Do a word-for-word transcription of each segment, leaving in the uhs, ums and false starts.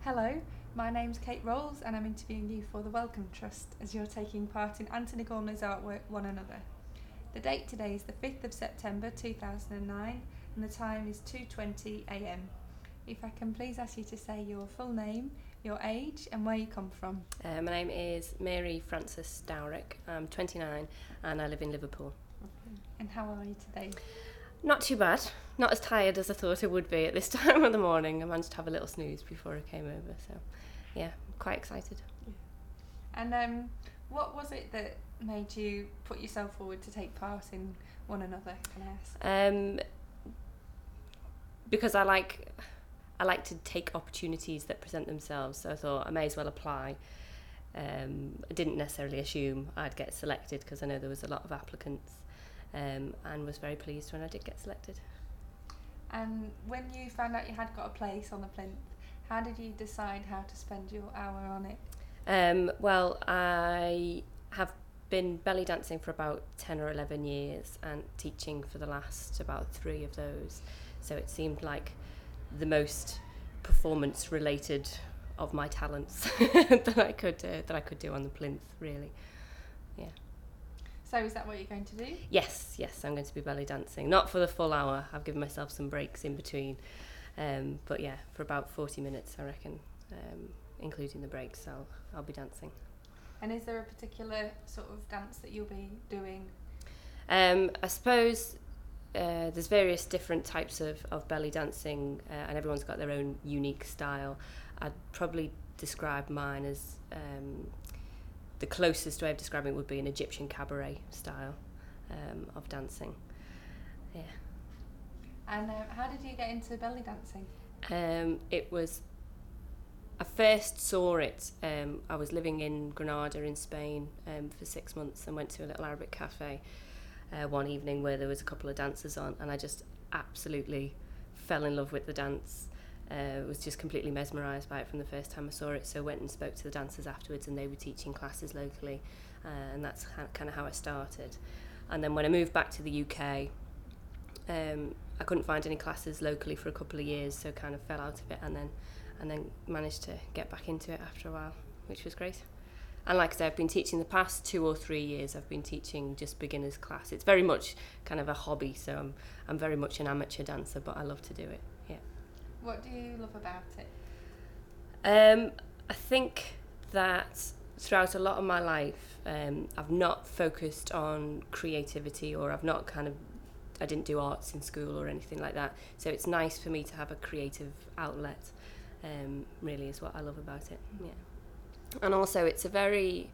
Hello, my name's Kate Rolls and I'm interviewing you for the Wellcome Trust as you're taking part in Anthony Gormley's artwork One Another. The date today is the fifth of September two thousand nine and the time is two twenty a m. If I can please ask you to say your full name, your age and where you come from. Uh, my name is Mary Frances Dowrick. I'm twenty-nine and I live in Liverpool. And how are you today? Not too bad. Not as tired as I thought I would be at this time of the morning. I managed to have a little snooze before I came over, so yeah, quite excited. And um, what was it that made you put yourself forward to take part in One Another, can I ask? Um, because I like I like to take opportunities that present themselves, so I thought I may as well apply. Um, I didn't necessarily assume I'd get selected because I know there was a lot of applicants, um, and was very pleased when I did get selected. And when you found out you had got a place on the plinth, how did you decide how to spend your hour on it? Um, well, I have been belly dancing for about ten or eleven years and teaching for the last about three of those. So it seemed like the most performance related of my talents that I could uh, that I could do on the plinth, really. Yeah. So is that what you're going to do? Yes, yes, I'm going to be belly dancing. Not for the full hour. I've given myself some breaks in between. Um, but yeah, for about forty minutes, I reckon, um, including the breaks, I'll, I'll be dancing. And is there a particular sort of dance that you'll be doing? Um, I suppose uh, there's various different types of, of belly dancing, uh, and everyone's got their own unique style. I'd probably describe mine as um, the closest way of describing it would be an Egyptian cabaret style um, of dancing. Yeah. And uh, how did you get into belly dancing? Um, it was, I first saw it, um, I was living in Granada in Spain um, for six months and went to a little Arabic cafe uh, one evening where there was a couple of dancers on, and I just absolutely fell in love with the dance. Uh, was just completely mesmerised by it from the first time I saw it, so went and spoke to the dancers afterwards, and they were teaching classes locally, uh, and that's kind of how I started. And then when I moved back to the U K, um, I couldn't find any classes locally for a couple of years, so kind of fell out of it, and then and then managed to get back into it after a while, which was great. And like I said, I've been teaching the past two or three years. I've been teaching just beginners class. It's very much kind of a hobby, so I'm I'm very much an amateur dancer, but I love to do it. Yeah. What do you love about it? Um, I think that throughout a lot of my life, um, I've not focused on creativity, or I've not kind of, I didn't do arts in school or anything like that. So it's nice for me to have a creative outlet, um, really is what I love about it, yeah. And also it's a very,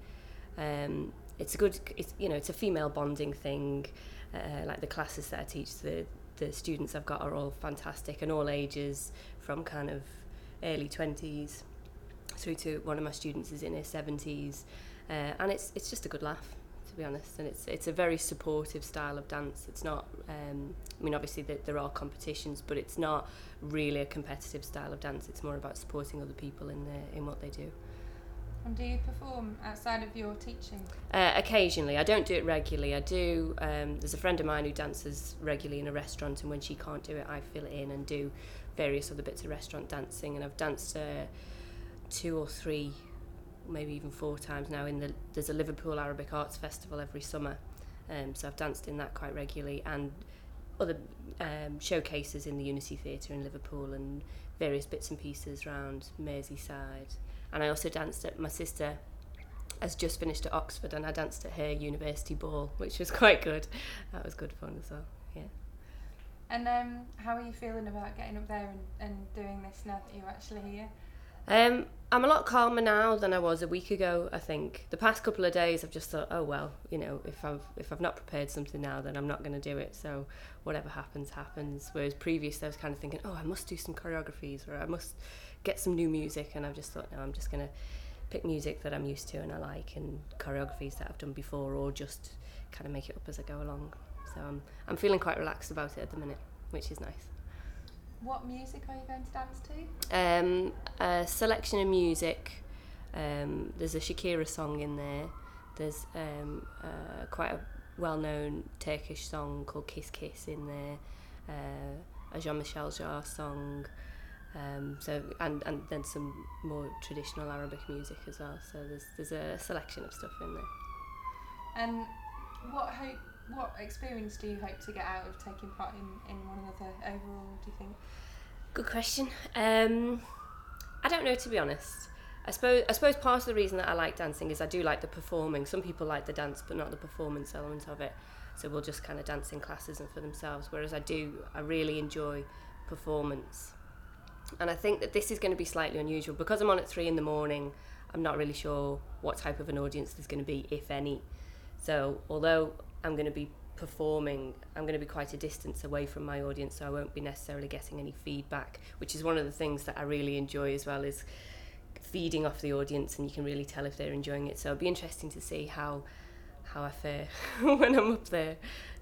um, it's a good, it's, you know, it's a female bonding thing. Uh, like the classes that I teach, the the students I've got are all fantastic and all ages, from kind of early twenties through to one of my students is in her seventies, uh, and it's it's just a good laugh, to be honest, and it's it's a very supportive style of dance. It's not, um, I mean obviously the, there are competitions, but it's not really a competitive style of dance. It's more about supporting other people in their, in what they do. And do you perform outside of your teaching? Uh, occasionally. I don't do it regularly. I do, um, there's a friend of mine who dances regularly in a restaurant, and when she can't do it, I fill it in and do various other bits of restaurant dancing. And I've danced uh, two or three, maybe even four times now. In the There's a Liverpool Arabic Arts Festival every summer, um, so I've danced in that quite regularly, and other um, showcases in the Unity Theatre in Liverpool and various bits and pieces around Merseyside. And I also danced at, my sister has just finished at Oxford, and I danced at her university ball, which was quite good. That was good fun as well, yeah. And um, how are you feeling about getting up there and, and doing this now that you're actually here? Um, I'm a lot calmer now than I was a week ago, I think. The past couple of days I've just thought, oh well, you know, if I've if I've not prepared something now, then I'm not going to do it, so whatever happens, happens. Whereas previously I was kind of thinking, oh, I must do some choreographies, or I must get some new music, and I've just thought, no, I'm just going to pick music that I'm used to and I like, and choreographies that I've done before, or just kind of make it up as I go along. So I'm I'm feeling quite relaxed about it at the minute, which is nice. What music are you going to dance to? Um, a selection of music. Um, there's a Shakira song in there. There's um, uh, quite a well-known Turkish song called Kiss Kiss in there. Uh, a Jean-Michel Jarre song. Um, so and, and then some more traditional Arabic music as well. So there's there's a selection of stuff in there. And what hope, what experience do you hope to get out of taking part in, in One Another overall, do you think? Good question. Um, I don't know, to be honest. I suppose I suppose part of the reason that I like dancing is I do like the performing. Some people like the dance but not the performance element of it. So we'll just kind of dance in classes and for themselves. Whereas I do, I really enjoy performance. And I think that this is going to be slightly unusual. Because I'm on at three in the morning, I'm not really sure what type of an audience there's going to be, if any. So although I'm going to be performing, I'm going to be quite a distance away from my audience, so I won't be necessarily getting any feedback, which is one of the things that I really enjoy as well, is feeding off the audience, and you can really tell if they're enjoying it. So it'll be interesting to see how how I fare when I'm up there.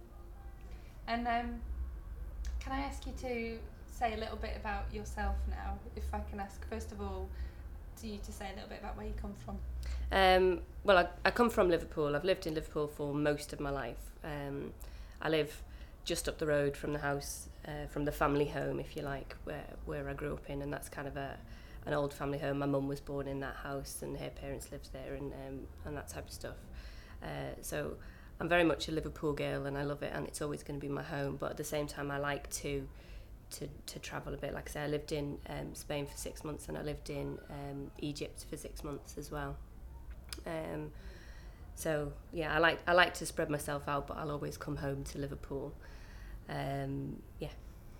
And um, can I ask you to say a little bit about yourself now, if I can ask first of all to you to say a little bit about where you come from? Um, well, I, I come from Liverpool. I've lived in Liverpool for most of my life. Um, I live just up the road from the house, uh, from the family home, if you like, where where I grew up in, and that's kind of a an old family home. My mum was born in that house, and her parents lived there, and um, and that type of stuff. Uh, so I'm very much a Liverpool girl, and I love it, and it's always going to be my home. But at the same time, I like to to to travel a bit. Like I say, I lived in um, Spain for six months, and I lived in um, Egypt for six months as well. Um, so yeah, I like I like to spread myself out, but I'll always come home to Liverpool. Um, yeah.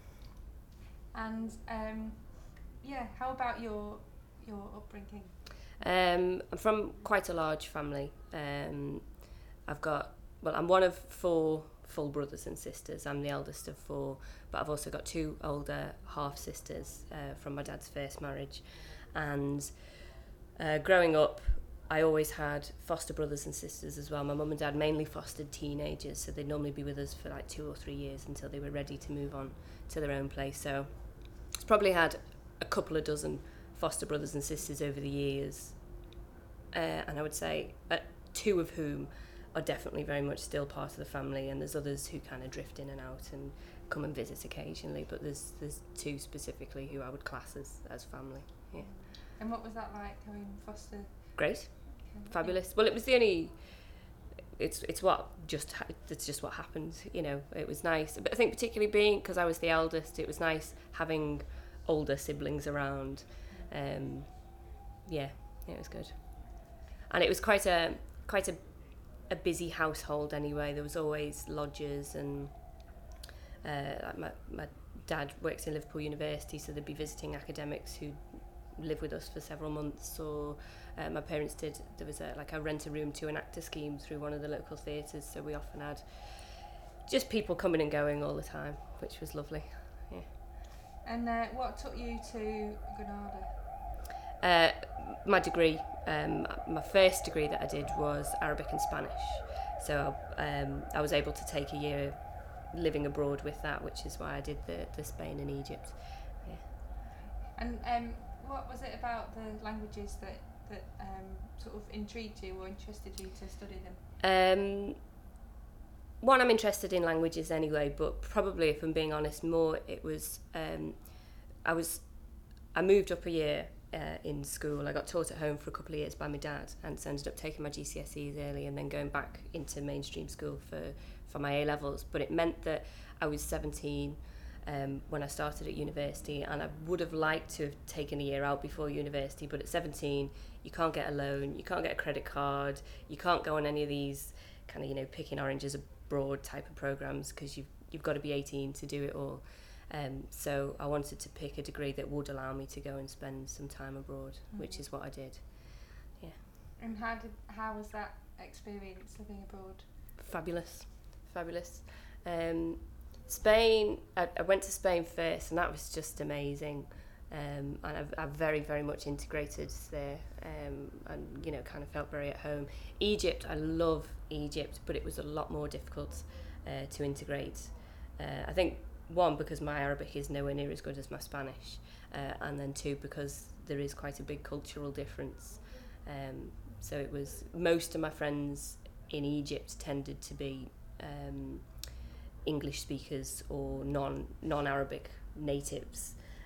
And um, yeah, how about your your upbringing? Um, I'm from quite a large family. Um, I've got well, I'm one of four full brothers and sisters. I'm the eldest of four, but I've also got two older half sisters uh, from my dad's first marriage. And uh, growing up, I always had foster brothers and sisters as well. My mum and dad mainly fostered teenagers, so they'd normally be with us for like two or three years until they were ready to move on to their own place. So I've probably had a couple of dozen foster brothers and sisters over the years, uh, and I would say uh, two of whom are definitely very much still part of the family, and there's others who kind of drift in and out and come and visit occasionally, but there's there's two specifically who I would class as, as family. Yeah. And what was that like, having foster? Great. Fabulous. Well, it was the only it's it's what just ha- it's just what happened, you know. It was nice, but I think particularly being, because I was the eldest, it was nice having older siblings around. Um yeah, it was good. And it was quite a quite a a busy household anyway. There was always lodgers, and uh like my my dad works in Liverpool University, so they'd be visiting academics who live with us for several months, or uh, my parents did, there was a like a rent a room to an actor scheme through one of the local theatres, so we often had just people coming and going all the time, which was lovely. Yeah. And uh, what took you to Granada? Uh, my degree, um, my first degree that I did was Arabic and Spanish, so um, I was able to take a year living abroad with that, which is why I did the, the Spain and Egypt. Yeah. And um, what was it about the languages that, that um, sort of intrigued you or interested you to study them? Um, one, I'm interested in languages anyway, but probably, if I'm being honest, more it was, um, I was, I moved up a year uh, in school. I got taught at home for a couple of years by my dad, and so ended up taking my G C S Es early and then going back into mainstream school for, for my A-levels. But it meant that I was seventeen um, when I started at university, and I would have liked to have taken a year out before university, but at seventeen, you can't get a loan, you can't get a credit card, you can't go on any of these kind of, you know, picking oranges abroad type of programs, because you've, you've got to be eighteen to do it all. Um, so I wanted to pick a degree that would allow me to go and spend some time abroad, mm-hmm. which is what I did. Yeah. And how did how was that experience living abroad? Fabulous, fabulous. Um, Spain, I, I went to Spain first, and that was just amazing. Um, and I've, I've very, very much integrated there, um, and, you know, kind of felt very at home. Egypt, I love Egypt, but it was a lot more difficult uh, to integrate. Uh, I think, one, because my Arabic is nowhere near as good as my Spanish, uh, and then two, because there is quite a big cultural difference. Um, so it was, most of my friends in Egypt tended to be um, English speakers or non, non-Arabic natives.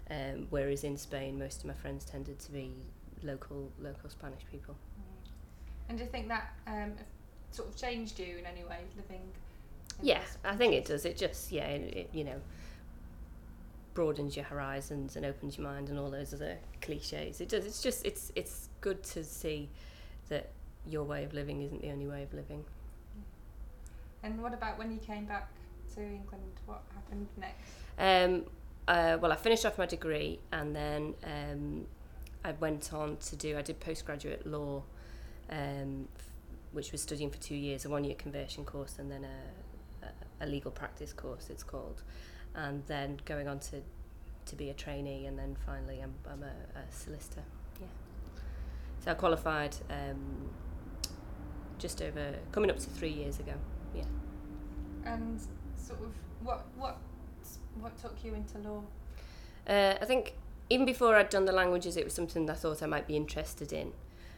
Um, whereas in Spain, most of my friends tended to be local local Spanish people. And do you think that um, sort of changed you in any way, living in Yeah, those I think it countries? does. It just, yeah, it, it, you know, broadens your horizons and opens your mind and all those other cliches. It does. It's just, it's it's good to see that your way of living isn't the only way of living. And what about when you came back to England? What happened next? Um, uh, well, I finished off my degree and then um, I went on to do, I did postgraduate law, um, f- which was studying for two years, a one-year conversion course and then a, a, a legal practice course, it's called. And then going on to, to be a trainee, and then finally I'm, I'm a, a solicitor. Yeah. So I qualified um, just over, coming up to three years ago. Yeah. And sort of what what what took you into law? Uh, I think even before I'd done the languages, it was something that I thought I might be interested in.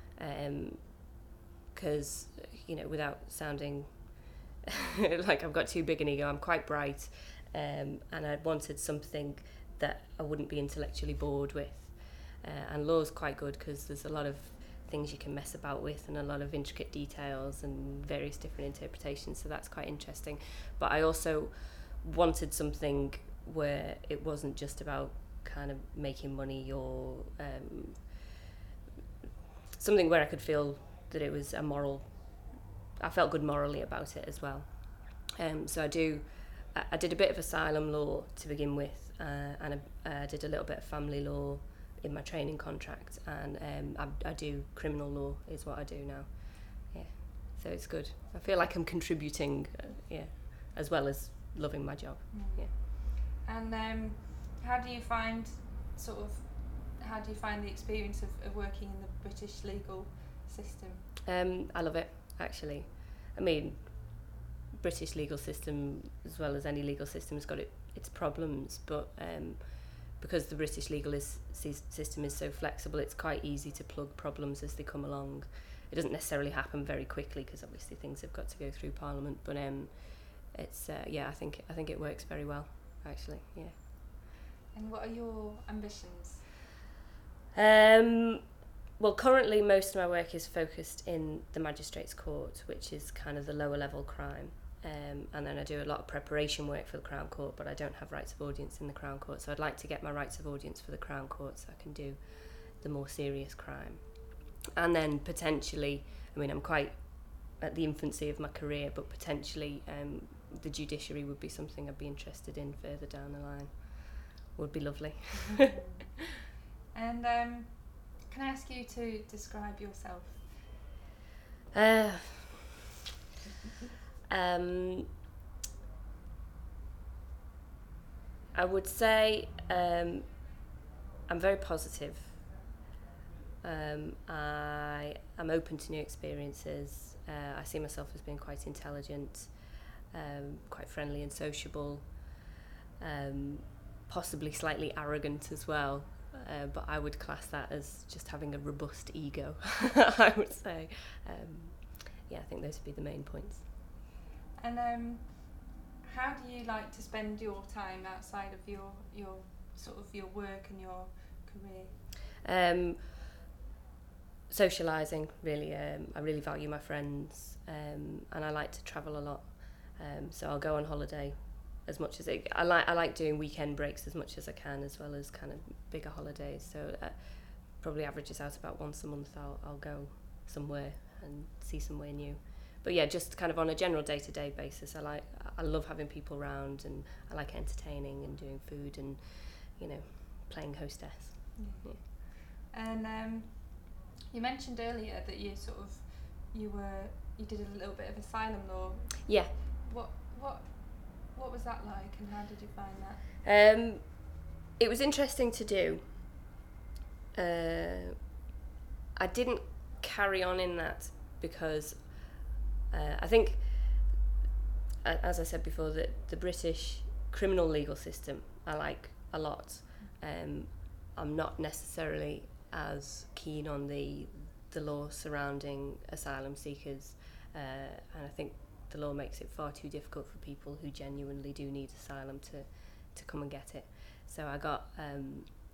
Because, um, you know, without sounding like I've got too big an ego, I'm quite bright. Um, and I wanted something that I wouldn't be intellectually bored with. Uh, and law's quite good because there's a lot of things you can mess about with and a lot of intricate details and various different interpretations, so that's quite interesting. But I also wanted something where it wasn't just about kind of making money or um, something where I could feel that it was a moral, I felt good morally about it as well. Um, so I do, I, I did a bit of asylum law to begin with, uh, and I uh, did a little bit of family law in my training contract, and um, I, I do criminal law is what I do now. Yeah, so it's good. I feel like I'm contributing, uh, yeah, as well as loving my job. Mm. Yeah. And um, how do you find sort of how do you find the experience of, of working in the British legal system? Um, I love it, actually. I mean, British legal system, as well as any legal system, has got it, its problems, but um, because the British legal is, system is so flexible, it's quite easy to plug problems as they come along. It doesn't necessarily happen very quickly because obviously things have got to go through Parliament, but um, it's uh, yeah, I think I think it works very well, actually. Yeah. And what are your ambitions? Um, well, currently most of my work is focused in the Magistrates' Court, which is kind of the lower level crime. Um, and then I do a lot of preparation work for the Crown Court, but I don't have rights of audience in the Crown Court, so I'd like to get my rights of audience for the Crown Court so I can do the more serious crime. And then potentially, I mean, I'm quite at the infancy of my career, but potentially um, the judiciary would be something I'd be interested in further down the line. Would be lovely. And um, can I ask you to describe yourself? Uh, um, I would say um, I'm very positive. Um, I am open to new experiences. Uh, I see myself as being quite intelligent, um, quite friendly and sociable, um, possibly slightly arrogant as well. Uh, but I would class that as just having a robust ego, I would say. Um, yeah, I think those would be the main points. And um, how do you like to spend your time outside of your your sort of your work and your career? Um, socialising, really. Um, I really value my friends, um, and I like to travel a lot. Um, so I'll go on holiday as much as it, I like. I like doing weekend breaks as much as I can, as well as kind of bigger holidays. So uh, probably averages out about once a month. I'll I'll go somewhere and see somewhere new. But yeah, just kind of on a general day-to-day basis. I like. I love having people around, and I like entertaining and doing food and, you know, playing hostess. Yeah. Yeah. And um, you mentioned earlier that you sort of you were you did a little bit of asylum law. Yeah. What what. What was that like, and how did you find that? Um, it was interesting to do. Uh, I didn't carry on in that because uh, I think, as I said before, that the British criminal legal system I like a lot. Um, I'm not necessarily as keen on the the law surrounding asylum seekers, uh, and I think the law makes it far too difficult for people who genuinely do need asylum to, to come and get it. So I got um,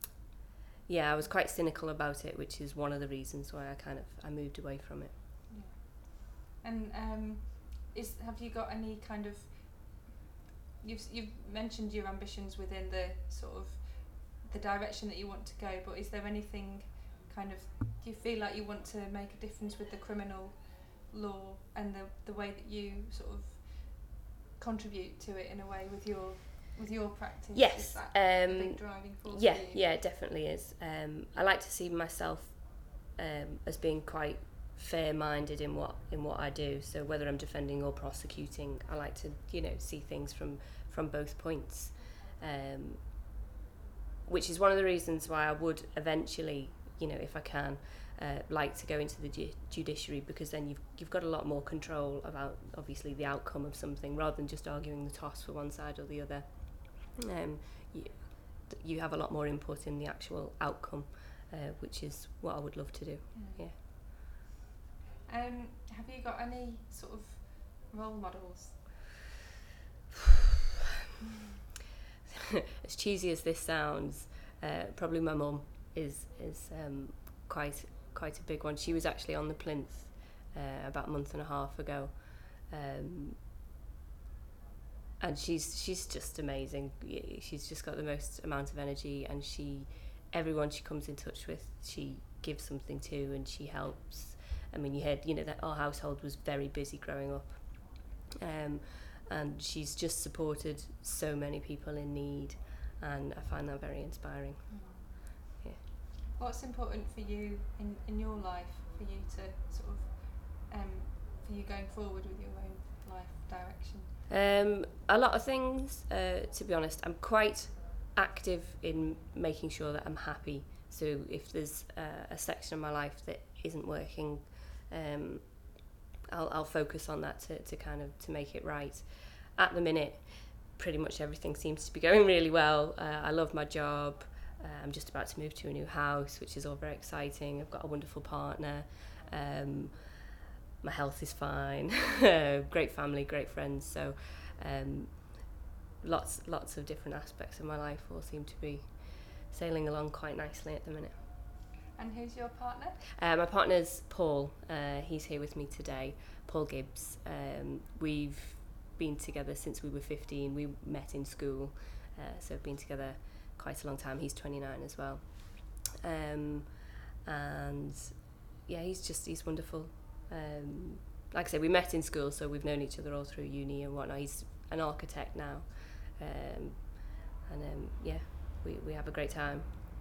yeah, I was quite cynical about it, which is one of the reasons why I kind of I moved away from it. Yeah. And um, is have you got any kind of you've you've mentioned your ambitions within the sort of the direction that you want to go, but is there anything kind of do you feel like you want to make a difference with the criminal law and the the way that you sort of contribute to it in a way with your with your practice? Yes, is that um, a big driving force yeah, for you? yeah, it definitely is. Um, I like to see myself um, as being quite fair-minded in what in what I do. So whether I'm defending or prosecuting, I like to you know see things from from both points, um, which is one of the reasons why I would eventually, you know, if I can, uh, like to go into the ju- judiciary, because then you've you've got a lot more control about obviously the outcome of something rather than just arguing the toss for one side or the other. Um, you, you have a lot more input in the actual outcome, uh, which is what I would love to do. Yeah. yeah. Um, have you got any sort of role models? As cheesy as this sounds, uh, probably my mum is is um, quite quite a big one. She was actually on the plinth uh, about a month and a half ago, um, and she's she's just amazing. She's just got the most amount of energy, and she everyone she comes in touch with, she gives something to, and she helps. I mean, you heard, you know, that our household was very busy growing up, um, and she's just supported so many people in need, and I find that very inspiring. Mm. Yeah. What's important for you in, in your life, for you to sort of, um, for you going forward with your own life direction? Um, a lot of things, uh, to be honest. I'm quite active in making sure that I'm happy. So if there's uh, a section of my life that isn't working, um, I'll, I'll focus on that to, to kind of to make it right. At the minute, pretty much everything seems to be going really well. Uh, I love my job. Uh, I'm just about to move to a new house, which is all very exciting. I've got a wonderful partner. Um, my health is fine. Great family, great friends. So um, lots lots of different aspects of my life all seem to be sailing along quite nicely at the minute. And who's your partner? Uh, my partner's Paul. Uh, he's here with me today. Paul Gibbs. Um, we've been together since we were fifteen. We met in school, uh, so we've been together quite a long time. He's twenty-nine as well. Um, and yeah, he's just, he's wonderful. Um, like I say, we met in school, so we've known each other all through uni and whatnot. He's an architect now. Um, and um, yeah, we, we have a great time.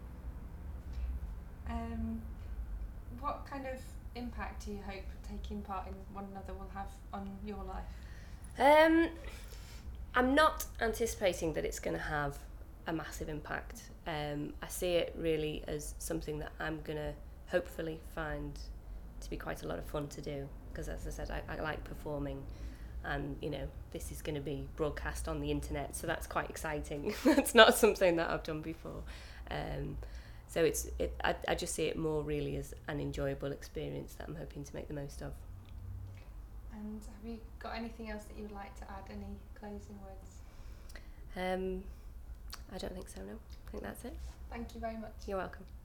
Um, what kind of impact do you hope taking part in one another will have on your life? Um, I'm not anticipating that it's going to have a massive impact. Um, I see it really as something that I'm going to hopefully find to be quite a lot of fun to do, because as I said, I, I like performing, and you know, this is going to be broadcast on the internet, so that's quite exciting. That's not something that I've done before. Um, so it's it, I, I just see it more really as an enjoyable experience that I'm hoping to make the most of. And have you got anything else that you would like to add, any closing words? Um, I don't think so, no. I think that's it. Thank you very much. You're welcome.